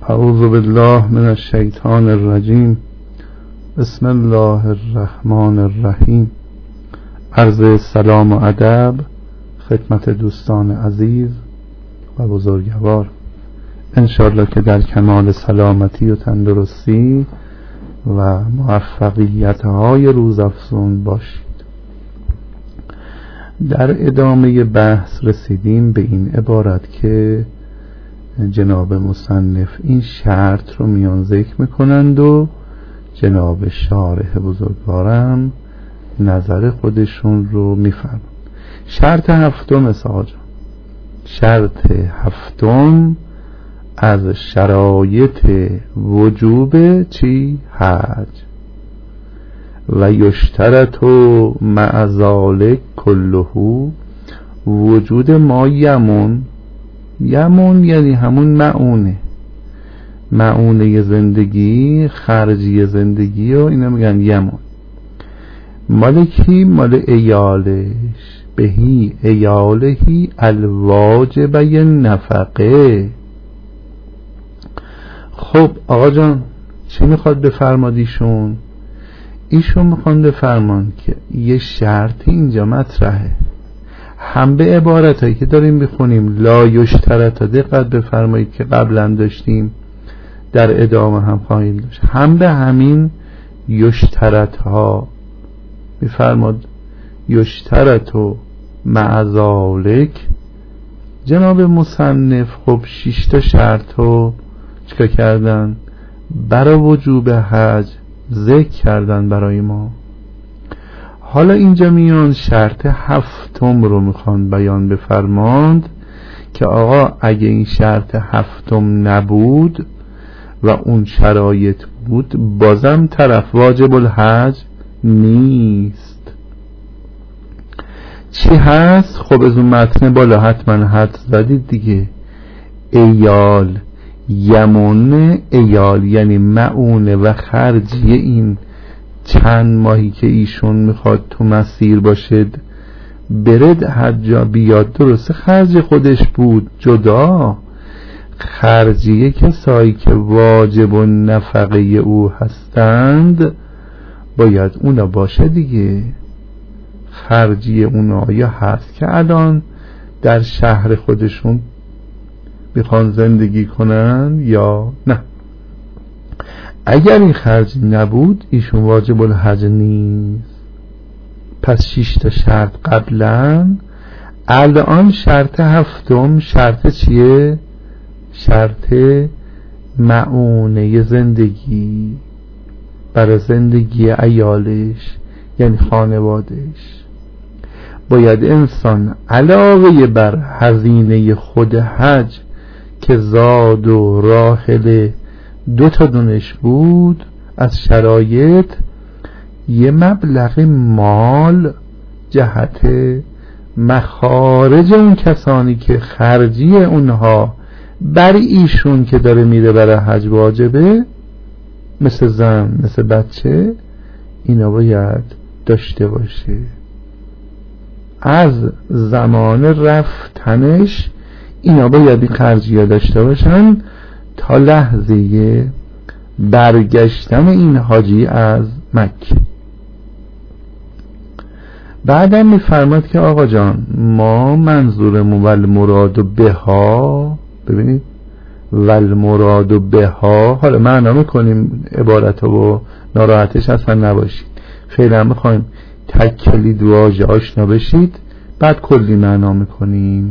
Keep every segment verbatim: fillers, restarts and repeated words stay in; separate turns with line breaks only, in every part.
اعوذ بالله من الشیطان الرجیم. بسم الله الرحمن الرحیم. عرض سلام و ادب خدمت دوستان عزیز و بزرگوار، انشاءالله که در کمال سلامتی و تندرستی و موفقیت های روزافزون باشید. در ادامه بحث رسیدیم به این عبارت که جناب مصنف این شرط رو میان ذکر میکنند و جناب شارح بزرگوارم نظر خودشون رو میفرمند. شرط هفتم آقا جان، شرط هفتم از شرایط وجوب چی؟ حج. و یشترط مع ذلک کله وجود ما یمون. یمون یعنی همون معونه، معونه زندگی، خرجی زندگی و اینا میگن یمون. مال کی؟ مال ایالش. بهی ایالهی الواجبه نفقه. خب آقا جان چی میخواد بفرماد ایشون؟ ایشون میخواد بفرمان که یه شرط اینجا مطرحه، هم به عبارت هایی که داریم بخونیم لا یشترط، دقت بفرمایید که قبلا داشتیم در ادامه هم خواهیم داشت، هم به همین یشترط ها بفرماد یشترط و مع ذلک. جناب مصنف خب شش تا شرط رو چکا کردن برای وجوب حج ذکر کردن برای ما. حالا اینجا میان شرط هفتم رو میخوان بیان بفرماند که آقا اگه این شرط هفتم نبود و اون شرایط بود بازم طرف واجب الحج نیست. چی هست؟ خب از اون متن بالا حتما حد زدید دیگه. ایال، یمون ایال یعنی معونه و خرجی این چند ماهی که ایشون میخواد تو مسیر باشد برد حجا بیاد، درسته خرج خودش بود جدا، خرجیه کسایی که واجب و نفقه او هستند باید اونا باشه دیگه. خرجی اونا یا هست که الان در شهر خودشون میخوان زندگی کنن یا نه. اگر این خرج نبود ایشون واجب الحج نیست. پس شش تا شرط قبلا، الان شرط هفتم شرط چیه؟ شرط معونه زندگی برای زندگی عیالش یعنی خانوادش. باید انسان علاوه بر هزینه خود حج که زاد و راحله دو تا دونش بود از شرایط، یه مبلغ مال جهت مخارج اون کسانی که خرجی اونها بر ایشون که داره میره برای حج واجبه، مثل زن مثل بچه، اینا باید داشته باشه. از زمان رفتنش اینا باید این خرجی ها داشته باشن تا لحظه برگشتن این حاجی از مکه. بعدم میفرماد که آقا جان ما منظورمون والمراد بها، ببینید والمراد بها، حالا معنا میکنیم عبارت و ناراحتش اصلا نباشید، فعلا میخوایم تک کلید واژه آشنا بشید بعد کلی معنا میکنیم.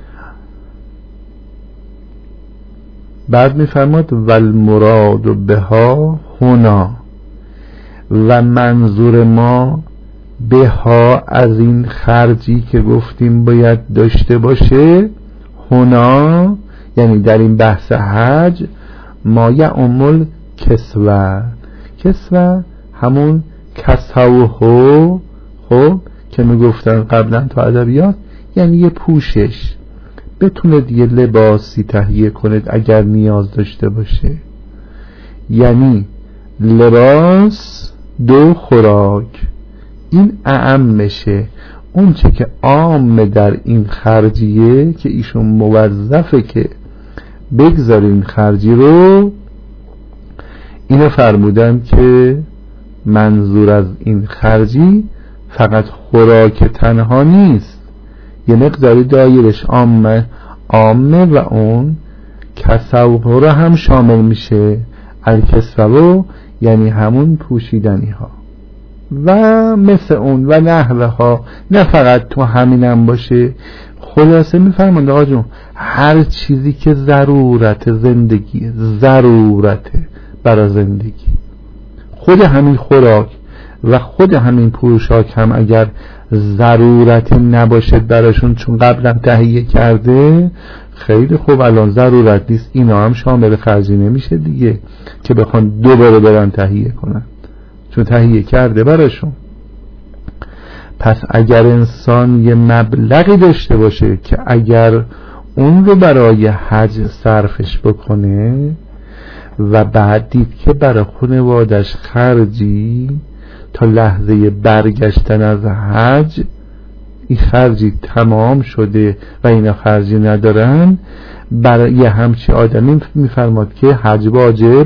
بعد میفرماد والمراد بها هنا، و منظور ما بها از این خرجی که گفتیم باید داشته باشه، هنا یعنی در این بحث حج، ما یعمل کسوه. کسوه همون کسوهو، خب که میگفتن قبلا تو ادبیات، یعنی یه پوشش، بتونه یه لباسی تهیه کنید اگر نیاز داشته باشه. یعنی لباس دو خوراک، این اعمشه. اون چه که عام در این خرجیه که ایشون موظفه که بگذارین خرجی رو. اینو فرمودن که منظور از این خرجی فقط خوراک تنها نیست، یه مقداری دایرش عامه عامه و اون کسوه رو هم شامل میشه. الکسوه یعنی همون پوشیدنی ها و مثل اون و نحوه ها، نه فقط تو همینم باشه. خلاصه میفرماند آقا جون هر چیزی که ضرورت زندگی ضرورت برای زندگی، خود همین خوراک و خود همین پوشاک هم اگر ضرورتی نباشه براشون، چون قبلا تهیه کرده، خیلی خوب الان ضرورت نیست، اینا هم شامل خرجی نمیشه دیگه که بخوان دوباره برن تهیه کنن، چون تهیه کرده براشون. پس اگر انسان یه مبلغی داشته باشه که اگر اون رو برای حج صرفش بکنه و بعد دید که برای خانوادش خرجی تا لحظه برگشتن از حج این خرجی تمام شده و اینا خرجی ندارن، برای یه همچی آدمی میفرماد که حج واجب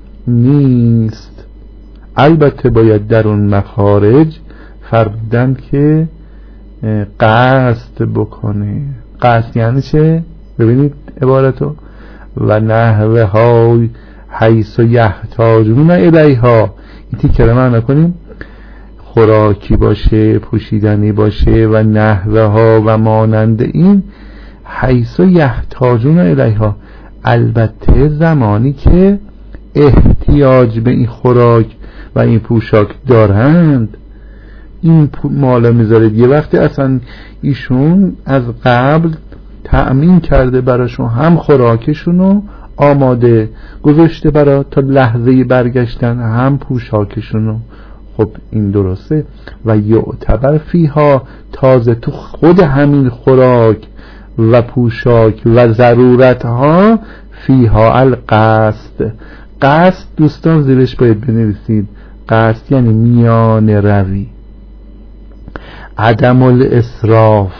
نیست. البته باید در اون مخارج فرمودن که قصد بکنه. قصد یعنی چه؟ ببینید عبارتو و نحوه های حیث و یحتاجون الیها. این تیکه رو معنی کنیم، خوراکی باشه، پوشیدنی باشه و نحوه ها و مانند این، حیث و یحتاجون الیها، البته زمانی که احتیاج به این خوراک و این پوشاک دارند. این مالا میذارید یه وقتی اصلا ایشون از قبل تأمین کرده براشون، هم خوراکشونو آماده گذاشته برا تا لحظه برگشتن، هم پوشاکشونو. خب این درسته. و یعتبر فیها، تازه تو خود همین خوراک و پوشاک و ضرورت ها، فیها القصد. قصد دوستان زیرش باید بنویسید، قصد یعنی میان روی، عدم الاسراف.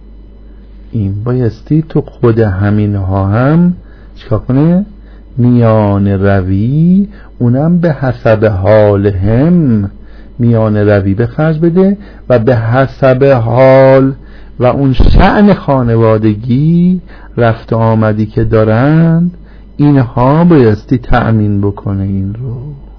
این بایستی تو خود همین ها هم چکا کنه؟ میان روی، اونم به حسب حال هم میان روی به خرج بده و به حسب حال و اون شأن خانوادگی رفت آمدی که دارند، اینها بایستی تأمین بکنه این رو.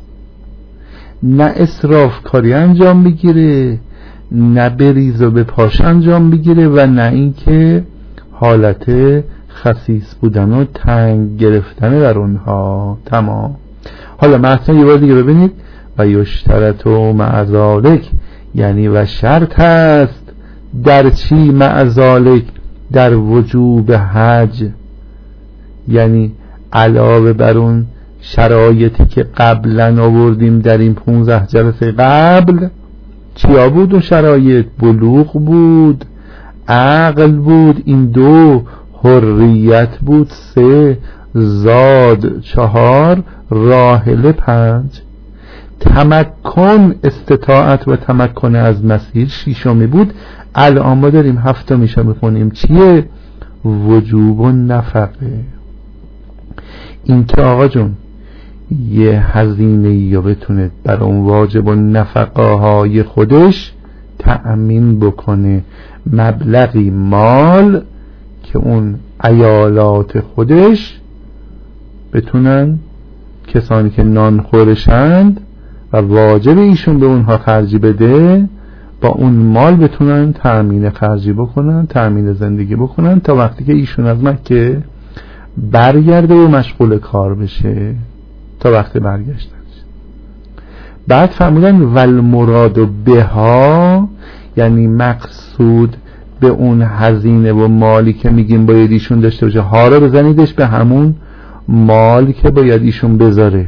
نه اسراف کاری انجام بگیره، نه بریز و به پاش انجام بگیره و نه اینکه حالت خسیس بودن و تنگ گرفتن در اونها. تمام. حالا مثلا یه بار دیگه ببینید، و یشترط و معذالک، یعنی و شرط هست در چی؟ معذالک، در وجوب حج، یعنی علاوه بر اون شرایطی که قبلا آوردیم در این پونزده جلسه قبل. چیا بود اون شرایط؟ بلوغ بود، عقل بود، این دو، حریت بود سه، زاد چهار، راحله پنج، تمکن استطاعت و تمکن از مسیر شیشمی بود. الان ما داریم هفتمیشو میخونیم. چیه؟ وجوب و نفقه. این که آقا جون یه هزینه یا بتونه بر اون واجب و نفقه های خودش تأمین بکنه، مبلغی مال که اون عیالات خودش بتونن، کسانی که نان خورشند و واجب ایشون به اونها خرجی بده، با اون مال بتونن تأمین خرجی بکنن، تأمین زندگی بکنن تا وقتی که ایشون از مکه برگرده و مشغول کار بشه تا وقت برگشتنش. بعد فرمودن والمراد بها، یعنی مقصود به اون هزینه و مالی که میگیم باید ایشون داشته باشه، ها رو بزنیدش به همون مالی که باید ایشون بذاره.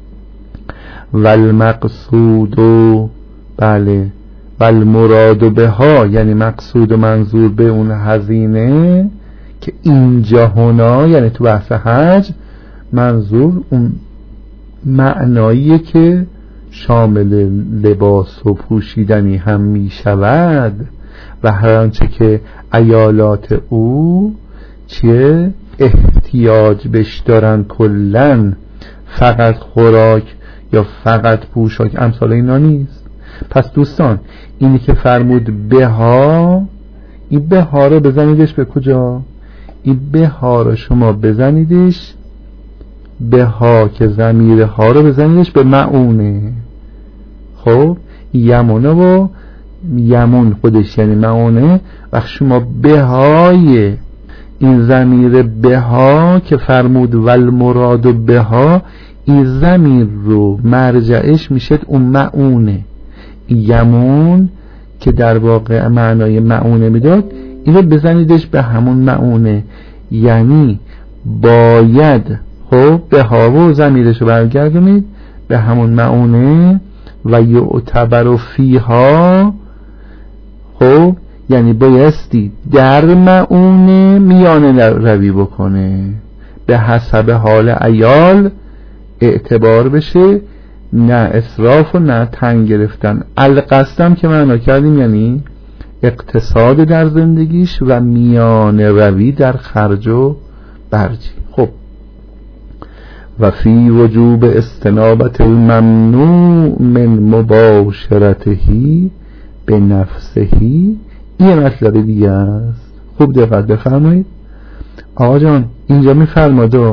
والمقصود و بله والمراد بها، یعنی مقصود و منظور به اون هزینه که اینجا هنا، یعنی تو بحث حج، منظور اون معناییه که شامل لباس و پوشیدنی هم می شود و هر آنچه که عیالات او چیه؟ احتیاج احتیاج بش دارن کلن، فقط خوراک یا فقط پوشاک امثال اینا نیست. پس دوستان اینی که فرمود بها، این بها رو بزنیدش به کجا؟ این بها رو شما بزنیدش بها که ضمیر ها رو بزنیدش به معونه. خب یمونه و یمون خودش یعنی معونه. وقت شما بهای این ضمیر بها که فرمود والمراد بها، این ضمیر رو مرجعش میشه اون معونه. یمون که در واقع معنای معونه میداد، اینو بزنیدش به همون معونه. یعنی باید خب به ها و ضمیرش رو برگردونید به همون معونه. و یعتبر فیها، خب یعنی بایستی در معونه میانه روی بکنه، به حسب حال عیال اعتبار بشه، نه اسراف و نه تنگ گرفتن. القصدم که معنا کردیم یعنی اقتصاد در زندگیش و میانه روی در خرج و برجی. خب و فی وجوب استنابت الممنوع من مباشرتهی به نفسهی، این مطلب دیگه است. خوب دقت بفرمایید آقا جان. اینجا میفرماده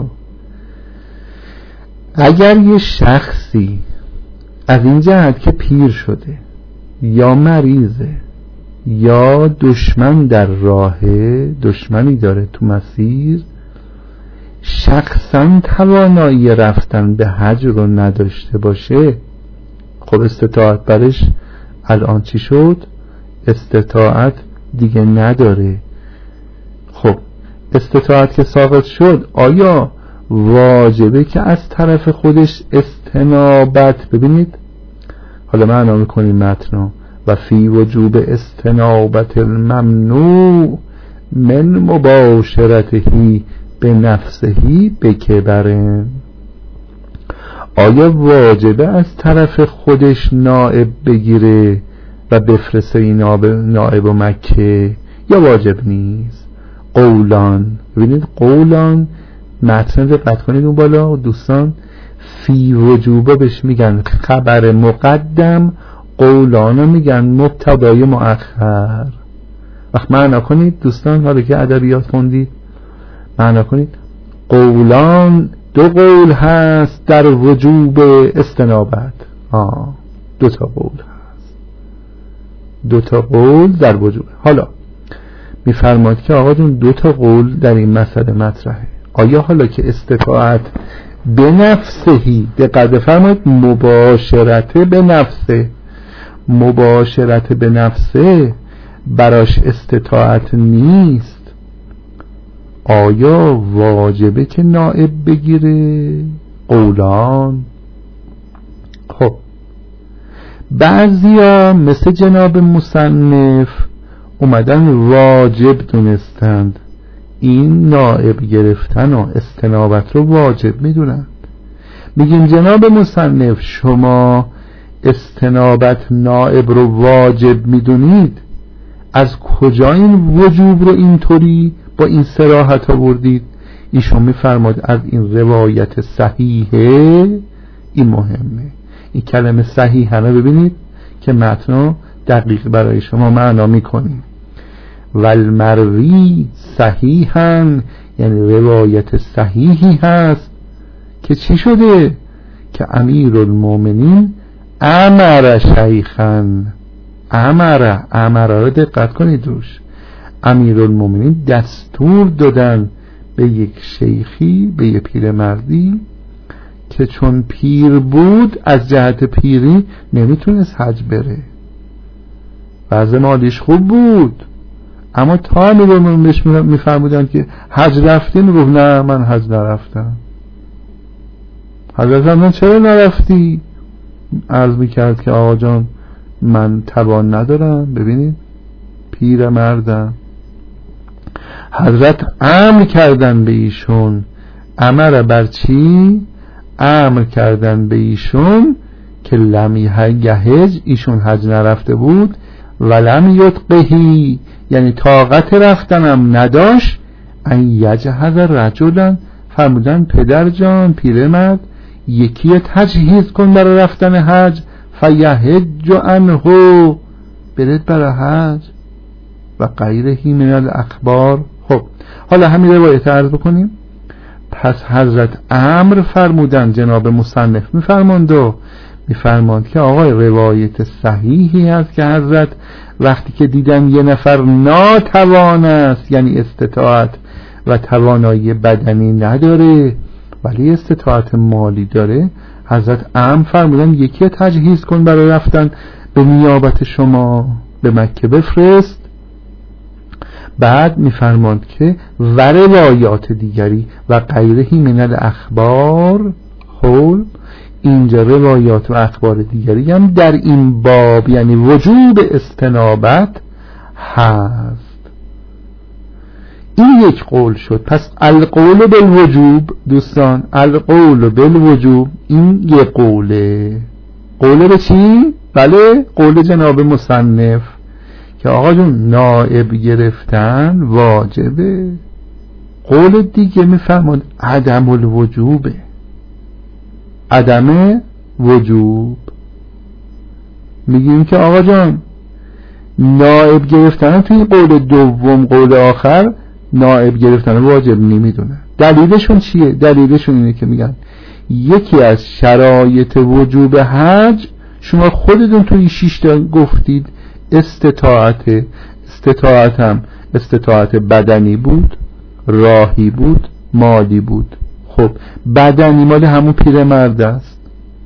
اگر یه شخصی از این جهت که پیر شده یا مریضه یا دشمن در راهه، دشمنی داره تو مسیر، شخصا توانایی رفتن به حج رو نداشته باشه، خب استطاعت برش الان چی شد؟ استطاعت دیگه نداره. خب استطاعت که ساقط شد، آیا واجبه که از طرف خودش استنابت، ببینید حالا معنا میکنیم متن و فی وجوب استنابت الممنوع من مباشرتهی به نفسهی به کبرن، آیا واجبه از طرف خودش نائب بگیره و بفرسته این نائب و مکه یا واجب نیست؟ قولان، ببینید قولان متن دقت کنید اون بالا دوستان، فی وجوبه بهش میگن خبر مقدم، قولانو میگن مبتدای مؤخر. وقت معنا کنید دوستان، حالا که ادبیات خوندید معنا کنید قولان دو قول هست در وجوب استنابت. آه دو تا قول هست، دو تا قول در وجوب. حالا میفرماد که آقا جون دو تا قول در این مسئله مطرحه. آیا حالا که استطاعت به نفسهی، دقت بفرمایید مباشرت به نفسه، مباشرت به نفسه براش استطاعت نیست، آیا واجبه که نائب بگیره؟ قولان. خب بعضیا مثل جناب مصنف اومدن واجب دونستند، این نائب گرفتن و استنابت رو واجب میدونند. میگیم جناب مصنف شما استنابت نائب رو واجب میدونید، از کجا این وجوب رو اینطوری با این صراحت آوردید؟ ایشون میفرماد از این روایت صحیحه. این مهمه، این کلمه صحیحه رو ببینید که متن دقیق برای شما معنا میکنیم. والمروی صحیحاً یعنی روایت صحیحی هست که چی شده؟ که امیر المومنین امر شیخاً، امر امر رو دقت کنید روش، امیر المومنین دستور دادن به یک شیخی، به یک پیرمردی که چون پیر بود از جهت پیری نمیتونست حج بره، وضع مالیش خوب بود، اما تا امیر المومنین بهش میفرمودن که حج رفتین، گفت نه من حج نرفتم. حضرت فرمودن چرا نرفتی؟ عرض میکرد که آقا جان من توان ندارم، ببینید پیر مردم. حضرت امر کردن به ایشون، امر بر چی؟ امر کردن به ایشون که لم یحج، ایشون حج نرفته بود، ولم یطقهی یعنی طاقت رفتنم نداشت، ان یجهز رجلا فرمودن پدر جان پیرمرد یکی تجهیز کن برای رفتن حج، فیحج عنه، برد برای حج و غیرهی من الاخبار. خب حالا همین روایت عرض بکنیم. پس حضرت امر فرمودن، جناب مصنف میفرماند و میفرماند که آقای روایت صحیحی هست که حضرت وقتی که دیدن یه نفر ناتوان است، یعنی استطاعت و توانایی بدنی نداره ولی استطاعت مالی داره، حضرت امر فرمودن یکی تجهیز کن برای رفتن به نیابت شما به مکه بفرست. بعد میفرماند که و روایات دیگری و غیرهی من الاخبار. خب اینجا روایات و اخبار دیگری هم در این باب یعنی وجوب استنابت هست. این یک قول شد. پس القول بالوجوب دوستان، القول بالوجوب این یک قوله. قوله به چی؟ بله قول جناب مصنف که آقا جون نائب گرفتن واجبه. قول دیگه میفرماد عدم الوجوبه، عدم وجوب. میگیم که آقا جان نائب گرفتن توی قول دوم قول آخر نائب گرفتن واجب نمیدونه. دلیلشون چیه؟ دلیلشون اینه که میگن یکی از شرایط وجوب حج شما خودتون توی شش تا گفتید استطاعت، استطاعت هم استطاعت بدنی بود، راهی بود، مالی بود. خب بدنی مال همون پیرمرد است،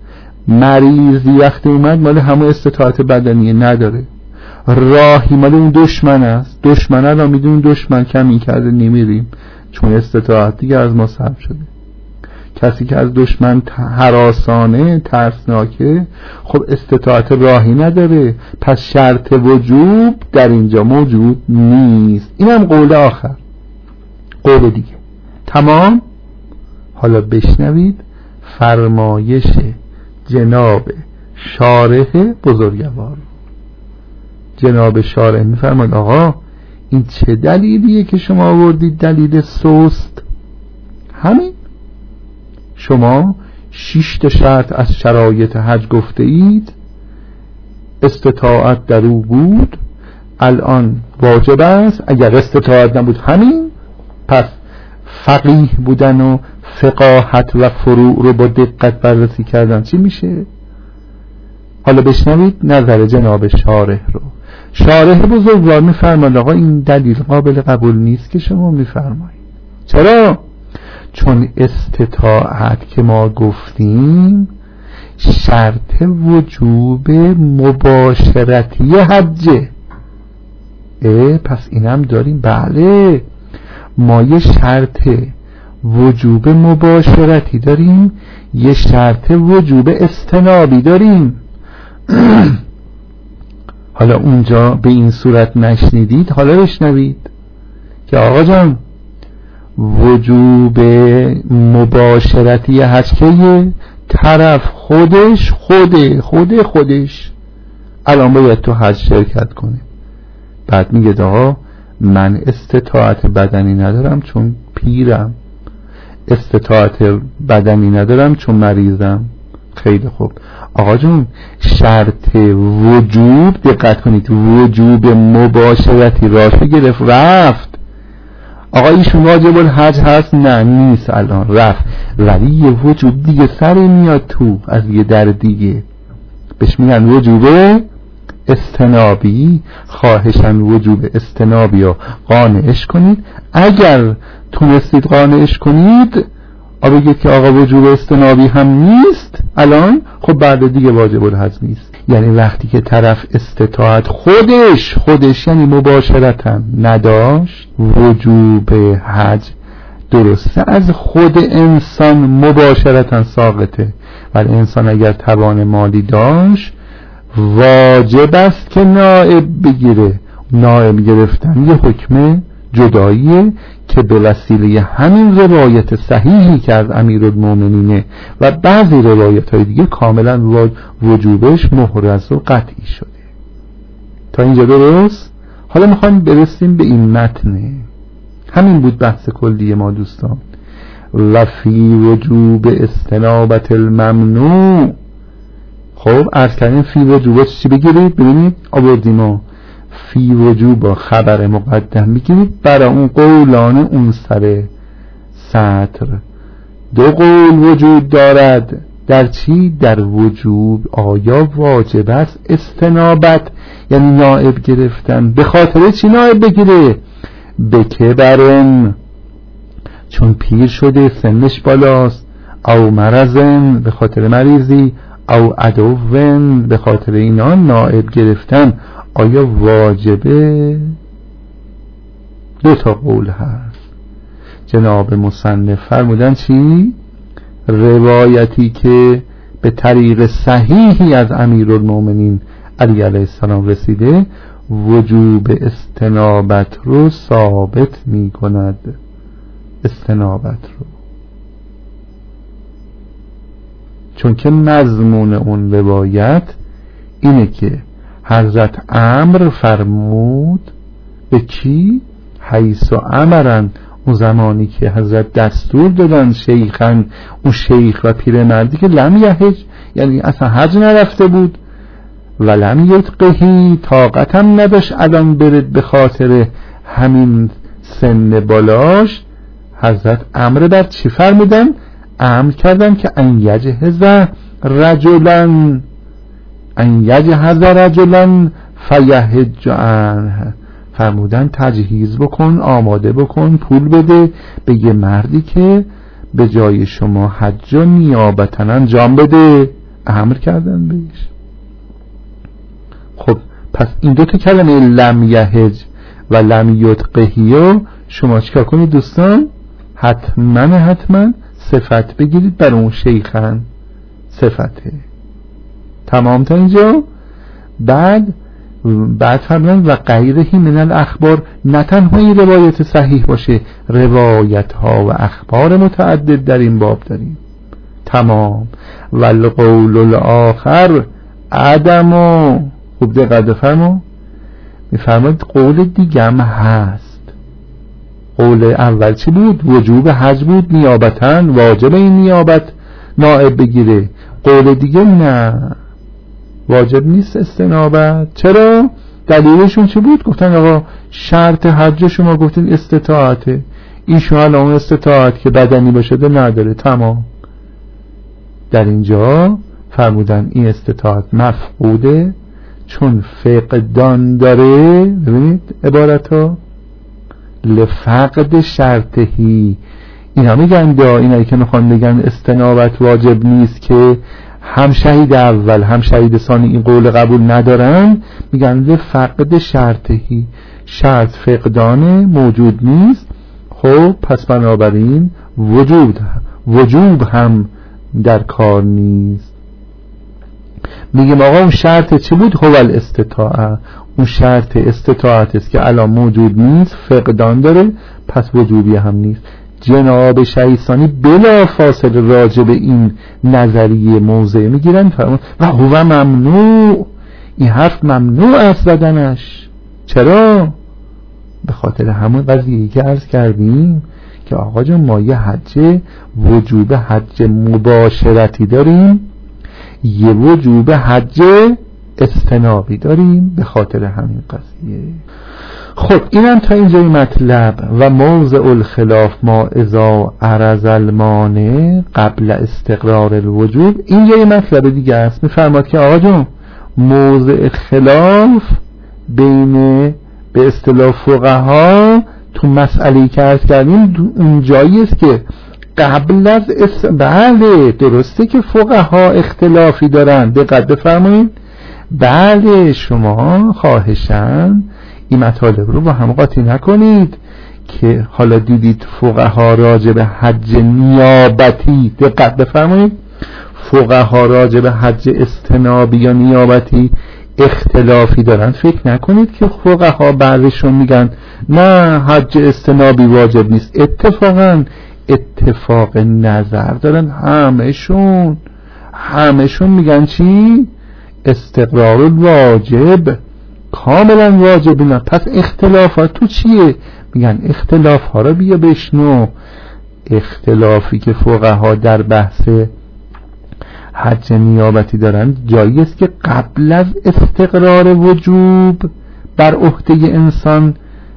مریضی وقتی اومد مال همون استطاعت بدنی نداره، راهی مال اون دشمن است، دشمن الان میدون دشمن کمی کرده نمیریم چون استطاعت دیگه از ما سلب شده. کسی که از دشمن هراسانه ترسناکه خب استطاعت راهی نداره، پس شرط وجوب در اینجا موجود نیست. این هم قول آخر، قول دیگه. تمام. حالا بشنوید فرمایش جناب شارح بزرگوار. جناب شارح میفرماد آقا این چه دلیلیه که شما آوردید دلیل سست؟ همین شما شش تا شرط از شرایط حج گفته اید، استطاعت در او بود، الان واجب است. اگر استطاعت نبود همین، پس فقیه بودن و فقاهت و فروع رو با دقت بررسی کردن چی میشه؟ حالا بشنوید نظر جناب شارح رو. شارح بزرگوار میفرماد آقا این دلیل قابل قبول نیست که شما میفرمایید. چرا؟ چون استطاعت که ما گفتیم شرط وجوب مباشرتی حجه. اه پس اینم داریم. بله ما یه شرط وجوب مباشرتی داریم، یه شرط وجوب استنابی داریم. حالا اونجا به این صورت نشنیدید، حالا بشنوید که آقا جان وجوب مباشرتی هست که طرف خودش خوده خود خودش الان باید تو حج شرکت کنه. بعد میگه آقا من استطاعت بدنی ندارم چون پیرم، استطاعت بدنی ندارم چون مریضم. خیلی خوب آقا جون شرط وجوب دقت کنید، وجوب مباشرتی راشو گرفت رفت. آقا ایشون واجب الحج هست؟ نه نیست الان رفت، ولی یه وجوب دیگه سر میاد تو از یه در دیگه بهش میگن وجوب استنابی. خواهشن وجوب استنابی رو قانعش کنید. اگر تونستید قانعش کنید آ بگید که آقا وجوب استنابی هم نیست الان، خب بعد دیگه واجب الحج نیست. یعنی وقتی که طرف استطاعت خودش خودش یعنی مباشرتا نداشت، وجوب حج درسته از خود انسان مباشرتا ساقطه، ولی انسان اگر توان مالی داشت واجب است که نائب بگیره. نائب گرفتن یه حکم جداییه که به وسیله همین روایت صحیحی که از امیرالمومنین و بعضی روایت های دیگه کاملا وجوبش محرز و قطعی شده. تا اینجا درست؟ حالا میخوایم برسیم به این متن. همین بود بحث کلی ما دوستان. و فی وجوب استنابت الممنوع. خب عرض کردیم فی وجوب چی بگیرید؟ ببینید آوردیم و فی وجوب خبر مقدم بگیرید برای اون قولان اون سر سطر. دو قول وجود دارد در چی؟ در وجوب آیا واجب است استنابت یعنی نائب گرفتن. به خاطر چی نائب بگیره؟ به کبرن چون پیر شده سنش بالاست، او مرضن به خاطر مریضی، او عدوون به خاطر اینا نائب گرفتن آیا واجبه؟ دو تا قول هست. جناب مصنف فرمودن چی؟ روایتی که به طریق صحیحی از امیرالمومنین علی علیه السلام رسیده وجوب استنابت رو ثابت می کند. استنابت رو چون که مضمون اون روایت اینه که حضرت امر فرمود به کی؟ حیث امرن، اون زمانی که حضرت دستور دادن شیخن، اون شیخ و پیرمردی که لم یحج یعنی اصلا حج نرفته بود و لم یتقهی طاقت هم نداشت الان برد به خاطر همین سن بالاش، حضرت امر بر چی فرمودن؟ امر کردن که ان یجهز رجلن ان یجهز رجلن فیحج عنه، فرمودن تجهیز بکن، آماده بکن، پول بده به یه مردی که به جای شما حج و نیابتا انجام بده. امر کردن بهش. خب پس این دو تا کلمه لم یحج و لم یتقهی شما چیکار کنید دوستان؟ حتما حتما صفت بگیرید بر اون شیخن، صفته. تمام تا اینجا؟ بعد بعد فرمودن و غیرهی من الاخبار، نه تنها این روایت صحیح باشه، روایت ها و اخبار متعدد در این باب داریم. تمام. و القول الاخر عدم. خوب دقت بفرما، میفرماید قول دیگه هم هست. قول اول چی بود؟ وجوب حج بود نیابتاً، واجب این نیابت نائب بگیره. قول دیگه نه، واجب نیست استنابت. چرا؟ دلیلشون چی بود؟ گفتن آقا شرط حج شما گفتین استطاعته، ایشون الان استطاعت که بدنی باشه نداره. تمام. در اینجا فرمودن این استطاعت مفقوده چون فقدان داره. ببینید عبارت ها لفقد شرطهی. اینا میگن دا اینایی که میخوان بگن استنابت واجب نیست که هم شهید اول هم شهید ثانی این قول قبول ندارن، میگن لفقد شرطهی، شرط فقدانه موجود نیست. خب پس بنابراین وجود وجوب هم در کار نیست. میگیم آقا اون شرط چی بود؟ هو الاستطاعه، اون شرط استطاعت است که الان موجود نیست، فقدان داره، پس وجوبی هم نیست. جناب شیخانی بلا فاصله راجع به این نظریه موضع میگیرن و هو ممنوع، این حرف ممنوع است زدنش. چرا؟ به خاطر همون قضیه‌ای که عرض کردیم که آقا جان ما یه حج وجوب حج مباشرتی داریم، یه وجوب حج استنابی داریم، به خاطر همین قضیه. خب اینم تا اینجای مطلب. و موضع الخلاف ما اذا عرض المانع قبل استقرار الوجوب. اینجای مطلب دیگه است. میفرماد که آقا جون موضع خلاف بین به اصطلاح فقها تو مسئله که عرض کردیم اون جایی است که قبل از اس... بله درسته که فقها اختلافی دارن، دقت بفرمایید. بله شما خواهشاً این مطالب رو با هم قاطی نکنید که حالا دیدید فقها راجع به حج نیابتی، دقت بفرمایید، فقها راجع به حج استنابی یا نیابتی اختلافی دارن. فکر نکنید که فقها بعضیشون میگن نه حج استنابی واجب نیست. اتفاقا اتفاق نظر دارن، همشون همشون میگن چی؟ استقرار الواجب کاملا واجب نه. پس اختلافات تو چیه؟ میگن اختلاف ها رو بیا بشنو. اختلافی که فقها در بحث حج نیابتی دارن جایی است که قبل از استقرار وجوب بر عهده انسان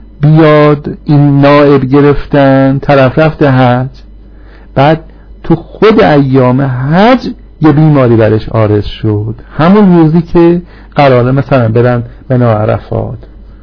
بیاد این نائب گرفتن، طرف رفته حج، بعد تو خود ایام حج یه بیماری برش عارض شد، همون روزی که قراره مثلا برن بنا عرفات،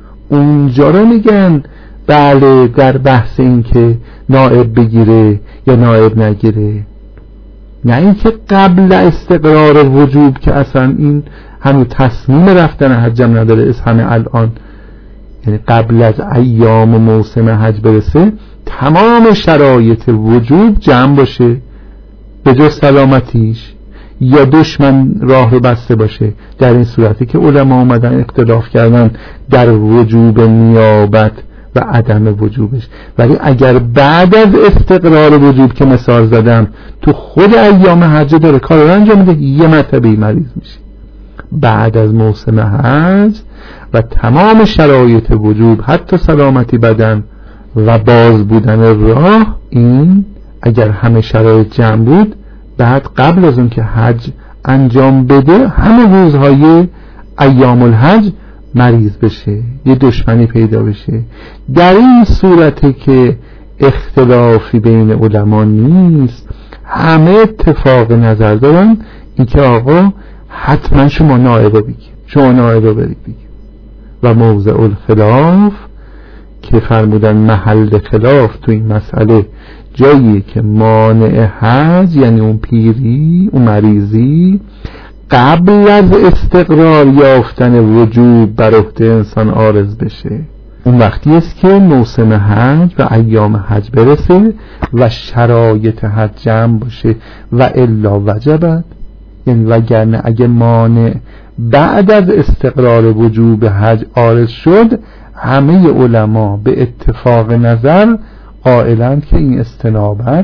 اونجا رو میگن بله در بحث این که نائب بگیره یا نائب نگیره، نه اینکه قبل استقرار وجوب که اصلا این همون تصمیم رفتن حجم نداره، از همه الان یعنی قبل از ایام و موسم حج برسه تمام شرایط وجوب جمع باشه به جز سلامتیش یا دشمن راه رو بسته باشه. در این صورتی که علما اومدن اختلاف کردن در وجوب نیابت و عدم وجوبش. ولی اگر بعد از استقرار وجوب که مثال زدم تو خود ایام حج داره کار رو انجام میده، یه مرتبه مریض میشه بعد از موسم حج و تمام شرایط وجوب حتی سلامتی بدن و باز بودن راه، این اگر همه شرایط جمع بود بعد قبل از اون که حج انجام بده همه روزهای ایام الحج مریض بشه، یه دشمنی پیدا بشه. در این صورته که اختلافی بین علما نیست، همه اتفاق نظر دارن این که آقا حتما شما نائب بگید، شما نائب برید بگید. و موضع الخلاف که فرمودن محل خلاف تو این مسئله جایی که مانع حج یعنی اون پیری، اون مریضی قبل از استقرار یافتن وجوب بر عهده انسان عارض بشه، اون وقتی است که موسم حج و ایام حج برسه و شرایط حج جمع باشه. و الا وجبت، یعنی وگرنه اگه مانع بعد از استقرار وجوب حج عارض شد، همه علما به اتفاق نظر قائلند که این استنابت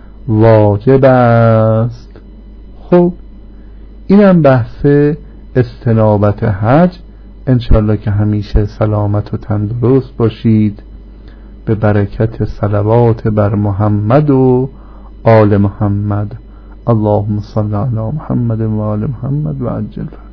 واجب است. خب اینم بحث استنابت حج. انشالله که همیشه سلامت و تندرست باشید به برکت صلوات بر محمد و آل محمد. اللهم صل علی محمد و آل محمد و عجل